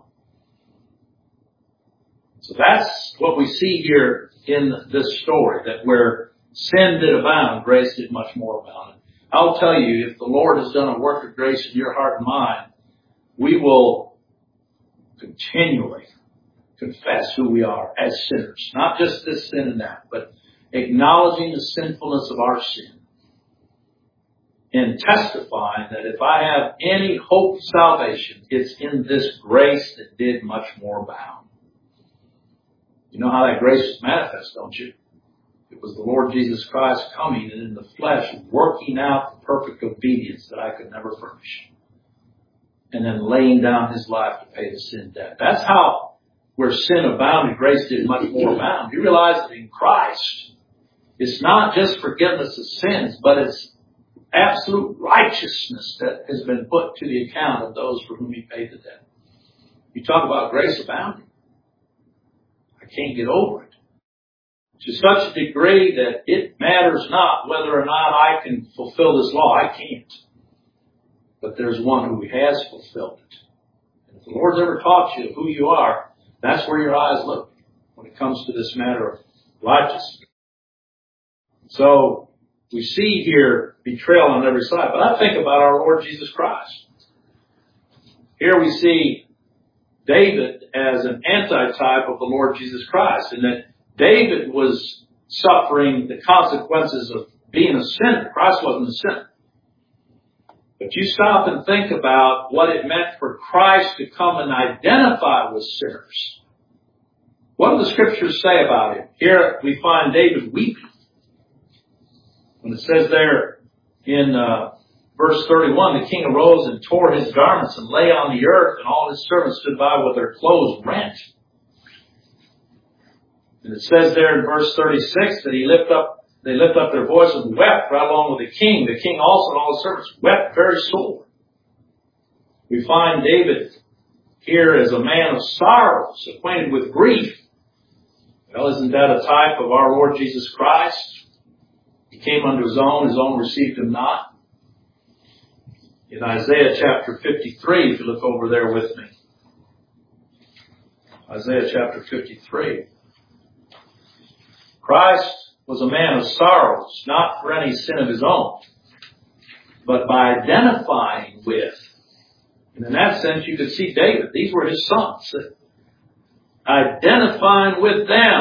So that's what we see here in this story, that where sin did abound, grace did much more abound. I'll tell you, if the Lord has done a work of grace in your heart and mind, we will continually confess who we are as sinners. Not just this sin and that, but acknowledging the sinfulness of our sin. And testifying that if I have any hope of salvation, it's in this grace that did much more abound. You know how that grace was manifest, don't you? It was the Lord Jesus Christ coming and in the flesh working out the perfect obedience that I could never furnish. And then laying down his life to pay the sin debt. That's how, where sin abounded, grace did much more abound. You realize that in Christ, it's not just forgiveness of sins, but it's absolute righteousness that has been put to the account of those for whom he paid the debt. You talk about grace abounding. I can't get over it. To such a degree that it matters not whether or not I can fulfill this law. I can't. But there's one who has fulfilled it. And if the Lord's ever taught you who you are, that's where your eyes look when it comes to this matter of righteousness. So we see here betrayal on every side. But I think about our Lord Jesus Christ. Here we see David as an antitype of the Lord Jesus Christ, and that David was suffering the consequences of being a sinner. Christ wasn't a sinner. But you stop and think about what it meant for Christ to come and identify with sinners. What do the Scriptures say about him? Here we find David weeping. When it says there in uh, verse thirty-one, the king arose and tore his garments and lay on the earth, and all his servants stood by with their clothes rent. And it says there in verse thirty-six that he lift up, they lift up their voices and wept right along with the king. The king also and all his servants wept very sore. We find David here as a man of sorrows, acquainted with grief. Well, isn't that a type of our Lord Jesus Christ? He came unto his own, his own received him not. In Isaiah chapter fifty-three, if you look over there with me. Isaiah chapter fifty-three. Christ was a man of sorrows, not for any sin of his own, but by identifying with. And in that sense, you could see David. These were his sons. Identifying with them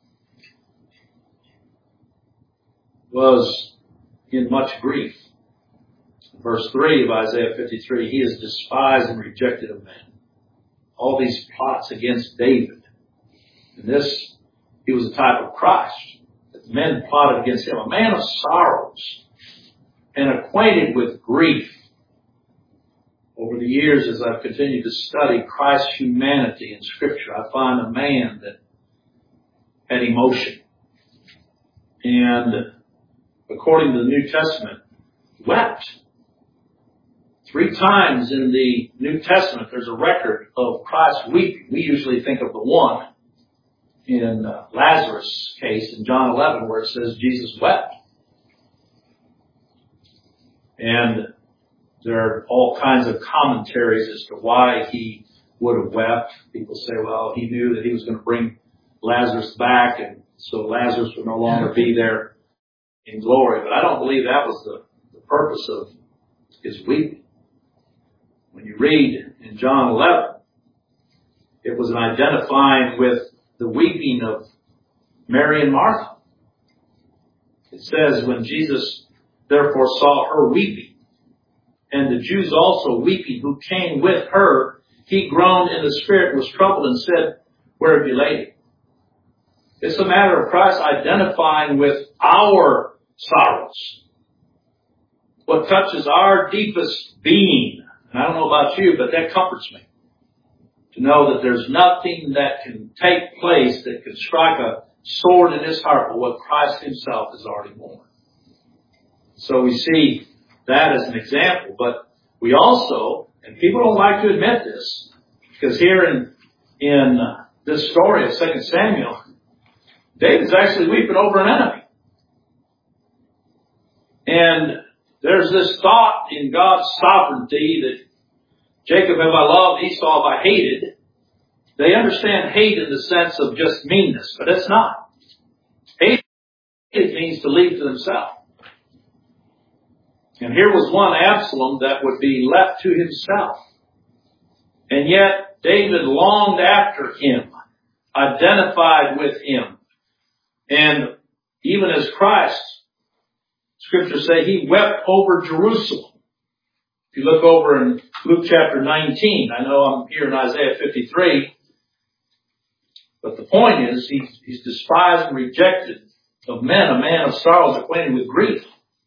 was in much grief. Verse three of Isaiah fifty-three, he is despised and rejected of men. All these plots against David. And this, he was a type of Christ. That men plotted against him. A man of sorrows and acquainted with grief. Over the years, as I've continued to study Christ's humanity in Scripture, I find a man that had emotion. And according to the New Testament, wept. Three times in the New Testament, there's a record of Christ weeping. We usually think of the one in uh, Lazarus' case in John eleven, where it says Jesus wept. And there are all kinds of commentaries as to why he would have wept. People say, well, he knew that he was going to bring Lazarus back, and so Lazarus would no longer be there in glory. But I don't believe that was the, the purpose of his weeping. When you read in John eleven, it was an identifying with the weeping of Mary and Martha. It says, when Jesus therefore saw her weeping, and the Jews also weeping who came with her, he groaned in the spirit, was troubled, and said, where have you laid him? It's a matter of Christ identifying with our sorrows. What touches our deepest being. And I don't know about you, but that comforts me. to know that there's nothing that can take place that can strike a sword in his heart but what Christ himself has already borne. So we see that as an example. But we also, and people don't like to admit this, because here in, in this story of Second Samuel, David's actually weeping over an enemy. And there's this thought in God's sovereignty that Jacob have I loved, Esau have I hated. They understand hate in the sense of just meanness, but it's not. Hate means to leave to themselves. And here was one, Absalom, that would be left to himself. And yet David longed after him, identified with him. And even as Christ, Scriptures say he wept over Jerusalem. If you look over in Luke chapter nineteen, I know I'm here in Isaiah fifty-three, but the point is he's, he's despised and rejected of men, a man of sorrows, acquainted with grief.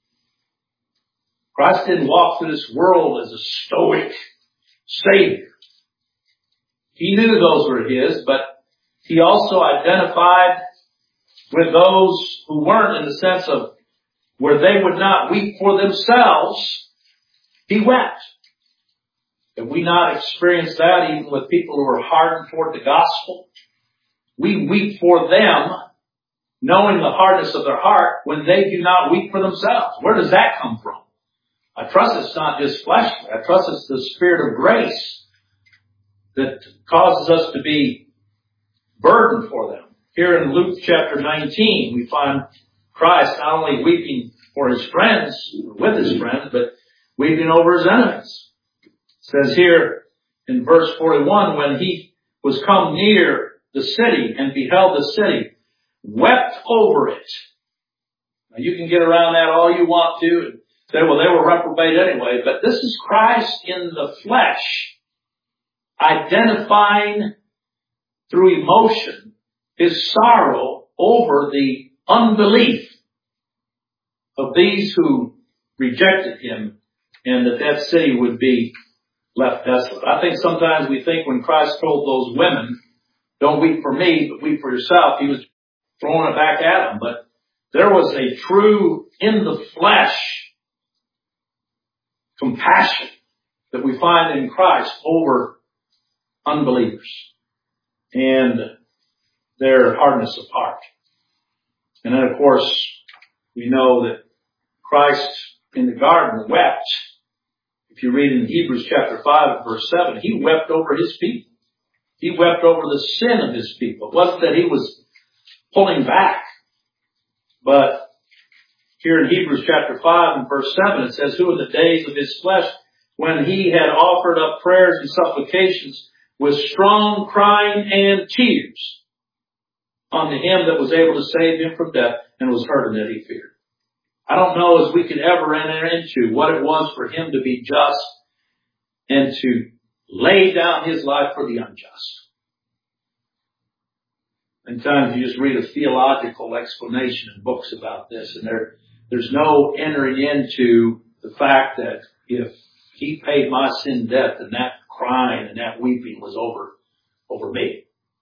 Christ didn't walk through this world as a stoic Savior. He knew those were his, but he also identified with those who weren't, in the sense of where they would not weep for themselves. He wept. Have we not experienced that even with people who are hardened toward the gospel? We weep for them, knowing the hardness of their heart, when they do not weep for themselves. Where does that come from? I trust it's not just fleshly. I trust it's the Spirit of grace that causes us to be burdened for them. Here in Luke chapter nineteen, we find Christ not only weeping for his friends, with his friends, but weeping over his enemies. It says here in verse forty-one, when he was come near the city and beheld the city, wept over it. Now you can get around that all you want to and say, well, they were reprobate anyway, but this is Christ in the flesh, identifying through emotion his sorrow over the unbelief of these who rejected him, and that that city would be left desolate. I think sometimes we think when Christ told those women, don't weep for me, but weep for yourself, he was throwing it back at them. But there was a true, in the flesh, compassion that we find in Christ over unbelievers and their hardness of heart. And then, of course, we know that Christ in the garden wept. If you read in Hebrews chapter five, verse seven, he wept over his people. He wept over the sin of his people. It wasn't that he was pulling back, but here in Hebrews chapter five and verse seven, it says, who in the days of his flesh, when he had offered up prayers and supplications with strong crying and tears unto him that was able to save him from death, and was hurt and that he feared. I don't know as we could ever enter into what it was for him to be just and to lay down his life for the unjust. Sometimes you just read a theological explanation in books about this, and there, there's no entering into the fact that if he paid my sin debt, then that crying and that weeping was over, over me.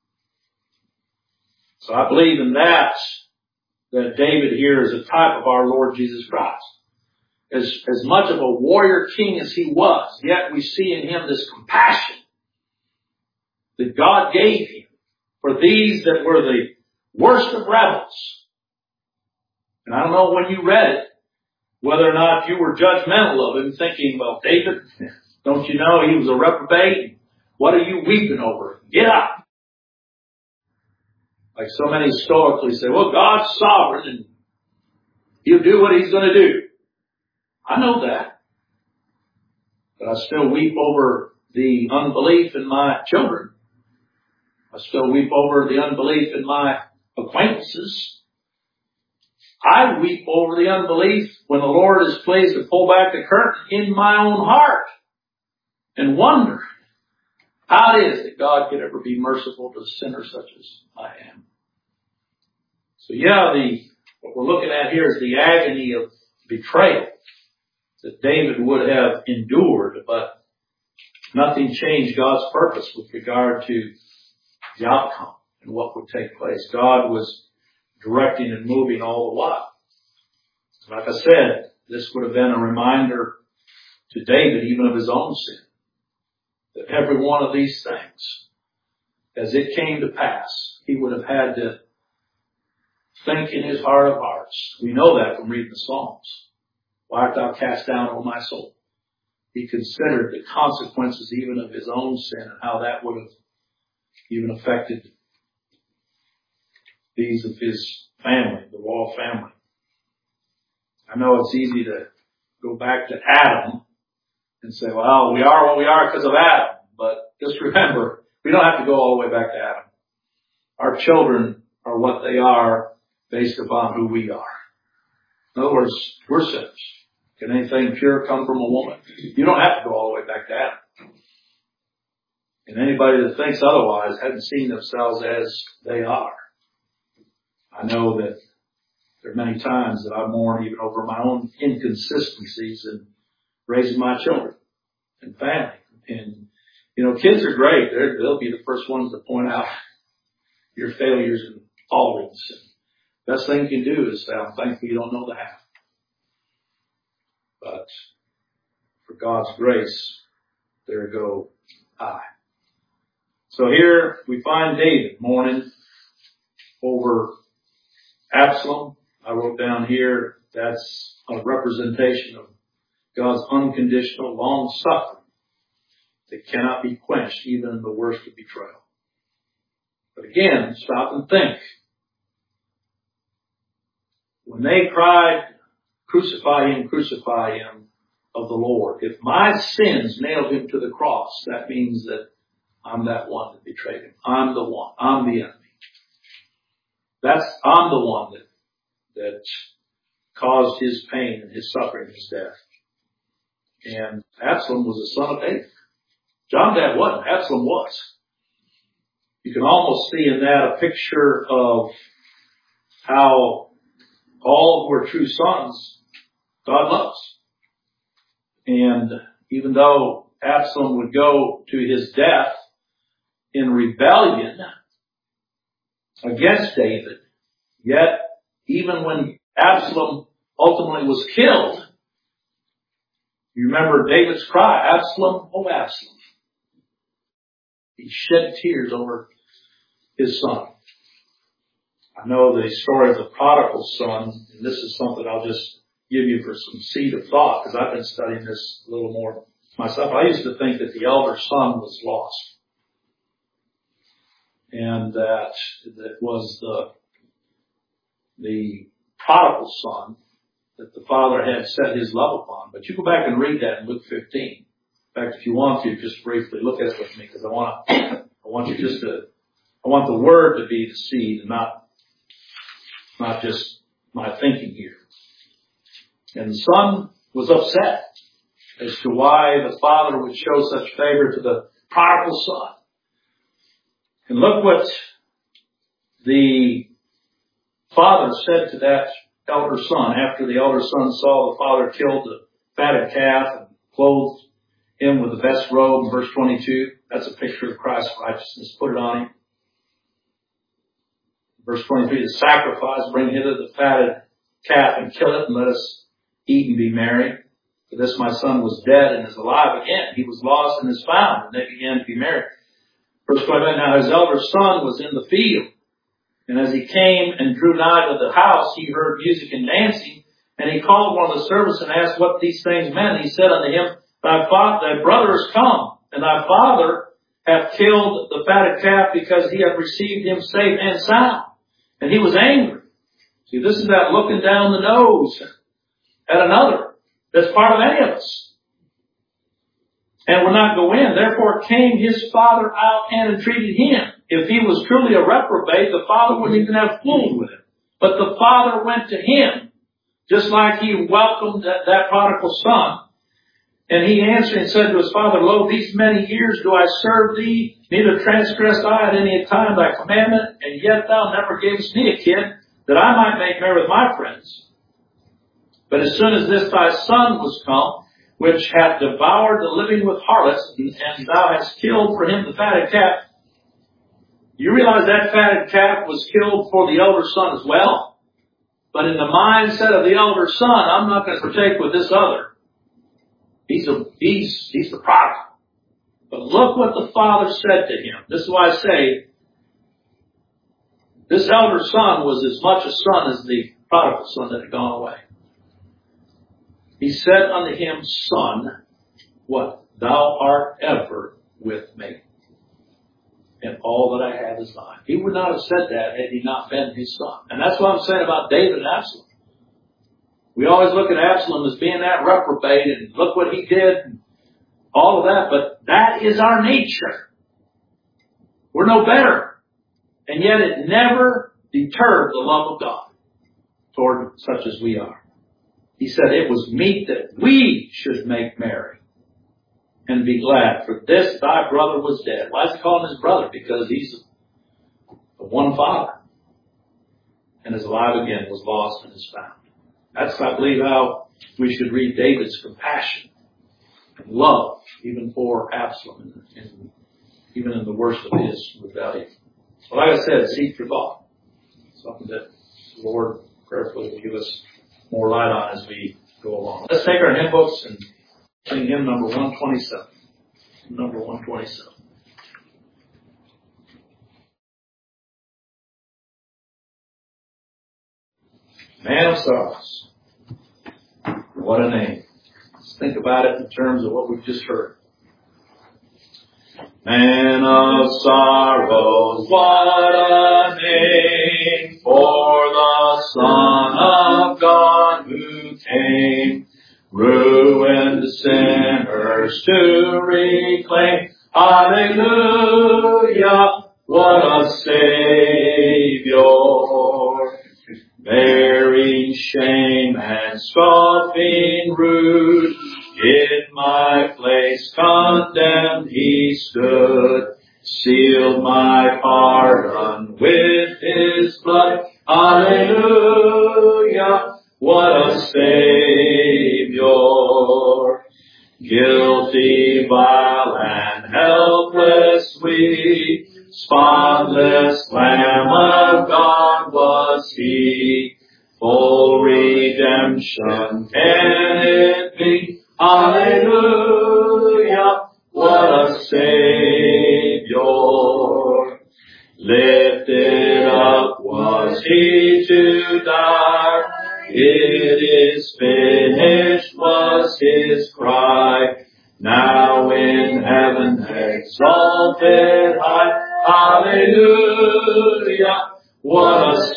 So I believe in that, that David here is a type of our Lord Jesus Christ. As, as much of a warrior king as he was, yet we see in him this compassion that God gave him for these that were the worst of rebels. And I don't know when you read it, whether or not you were judgmental of him, thinking, well, David, don't you know he was a reprobate? What are you weeping over? Get up. Like so many stoically say, well, God's sovereign and he'll do what he's going to do. I know that. But I still weep over the unbelief in my children. I still weep over the unbelief in my acquaintances. I weep over the unbelief when the Lord is pleased to pull back the curtain in my own heart and wonder how it is that God could ever be merciful to sinners such as I am. So yeah, the what we're looking at here is the agony of betrayal that David would have endured, but nothing changed God's purpose with regard to the outcome and what would take place. God was directing and moving all the while. Like I said, this would have been a reminder to David even of his own sin. That every one of these things, as it came to pass, he would have had to think in his heart of hearts. We know that from reading the Psalms. Why art thou cast down, O my soul? He considered the consequences even of his own sin and how that would have even affected these of his family, the royal family. I know it's easy to go back to Adam and say, well, we are what we are because of Adam. But just remember, we don't have to go all the way back to Adam. Our children are what they are based upon who we are. In other words, we're sinners. Can anything pure come from a woman? You don't have to go all the way back to Adam. And anybody that thinks otherwise hasn't seen themselves as they are. I know that there are many times that I mourn even over my own inconsistencies in raising my children and family. And, you know, kids are great. They're, they'll be the first ones to point out your failures and faulings. Best thing you can do is say, I'm thankful you don't know the half. But for God's grace, there go I. So here we find David mourning over Absalom. I wrote down here that's a representation of God's unconditional long suffering that cannot be quenched even in the worst of betrayal. But again, stop and think. When they cried, crucify him, crucify him, of the Lord, if my sins nailed him to the cross, that means that I'm that one that betrayed him. I'm the one. I'm the enemy. That's, I'm the one that, that caused his pain and his suffering, his death. And Absalom was the son of David. Jonadab wasn't. Absalom was. You can almost see in that a picture of how all who are true sons, God loves. And even though Absalom would go to his death in rebellion against David, yet even when Absalom ultimately was killed, you remember David's cry, Absalom, oh Absalom. He shed tears over his son. I know the story of the prodigal son, and this is something I'll just give you for some seed of thought, because I've been studying this a little more myself. I used to think that the elder son was lost. And that that was the, the prodigal son that the father had set his love upon. But you go back and read that in Luke fifteen. In fact, if you want to, just briefly look at it with me, because I want to, I want you just to, I want the word to be the seed and not, not just my thinking here. And the son was upset as to why the father would show such favor to the prodigal son. And look what the father said to that elder son after the elder son saw the father kill the fatted calf and clothed him with the best robe in verse twenty-two. That's a picture of Christ's righteousness. Put it on him. Verse twenty-three, the sacrifice, bring hither the fatted calf and kill it and let us eat and be merry. For this my son was dead and is alive again. He was lost and is found. And they began to be merry. Verse twenty-nine, now his elder son was in the field. And as he came and drew nigh to the house, he heard music and dancing. And he called one of the servants and asked what these things meant. He said unto him, Thy father, thy brother is come, and thy father hath killed the fatted calf because he hath received him safe and sound. And he was angry. See, this is that looking down the nose at another that's part of any of us, and would not go in. Therefore came his father out and entreated him. If he was truly a reprobate, the father wouldn't even have fooled with him. But the father went to him, just like he welcomed that, that prodigal son. And he answered and said to his father, Lo, these many years do I serve thee, neither transgressed I at any time thy commandment, and yet thou never gavest me a kid, that I might make merry with my friends. But as soon as this thy son was come, which hath devoured the living with harlots, and, and thou hast killed for him the fatted calf. You realize that fatted calf was killed for the elder son as well? But in the mindset of the elder son, I'm not going to partake with this other. He's a, he's, he's the prodigal. But look what the father said to him. This is why I say, this elder son was as much a son as the prodigal son that had gone away. He said unto him, Son, what? Thou art ever with me, and all that I have is thine. He would not have said that had he not been his son. And that's what I'm saying about David and Absalom. We always look at Absalom as being that reprobate, and look what he did, and all of that, but that is our nature. We're no better. And yet it never deterred the love of God toward such as we are. He said it was meet that we should make merry and be glad, for this thy brother was dead. Why is he calling his brother? Because he's the one father, and is alive again, was lost and is found. That's, I believe, how we should read David's compassion and love, even for Absalom, and, and even in the worst of his rebellion. So like I said, seek for thought. Something that the Lord prayerfully will give us more light on as we go along. Let's take our hymn books and sing hymn number one twenty-seven. Number one twenty-seven. Man of Sorrows. What a name. Let's think about it in terms of what we've just heard. Man of sorrows, what a name for the Son of God who came, ruined sinners to reclaim. Hallelujah, what a Savior. Bearing shame and scoffing rude, in my place condemned he stood, sealed my pardon with his blood. Hallelujah, what a Savior. Guilty, vile, and helpless we, spotless Lamb of God was he. Full redemption can it be? Hallelujah, what a Savior. Lifted up was he to die. It is finished was his cry. Now in heaven exalted high. Hallelujah, what a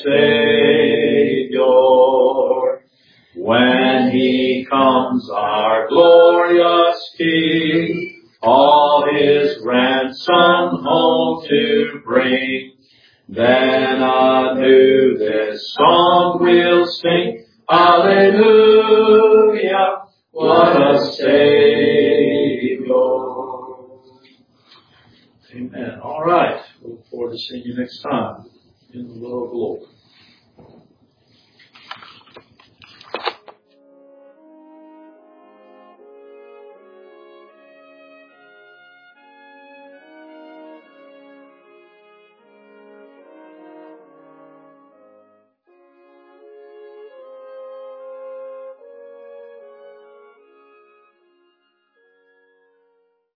Savior. When he comes, our glorious King, all his ransom home to bring, then anew this song we'll sing. Hallelujah, what a Savior. Amen. All right. Look forward to seeing you next time in the will of the Lord.